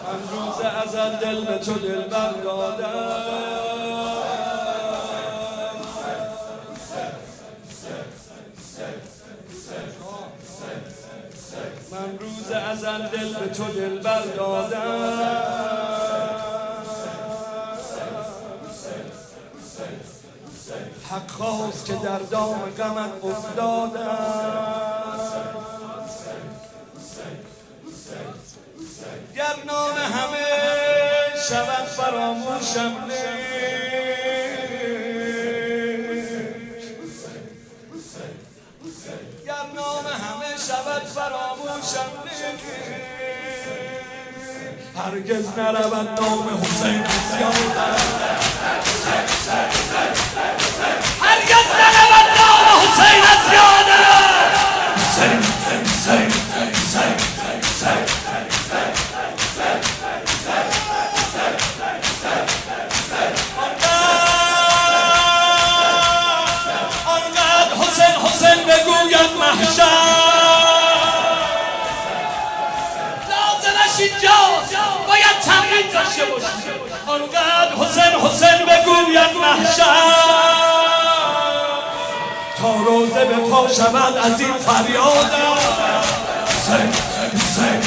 من روز ازل دل به تو دلبر دادم، من روز ازل دل به تو دلبر دادم، حق خواست که در دام غمت افتادم، گر نام همه شود فراموشم گر نام همه شود فراموشم هرگز نرود نام حسین از یادم، هرگز نرود نام حسین از یادم. حسین حسین حسین حسین آنقدر حسین حسین بگوید محشر لازمش اینجاست، باید تمرین داشته باشی. آنقدر حسین حسین بگوید محشر تا روزه به پا شود از این فریادم. حسین حسین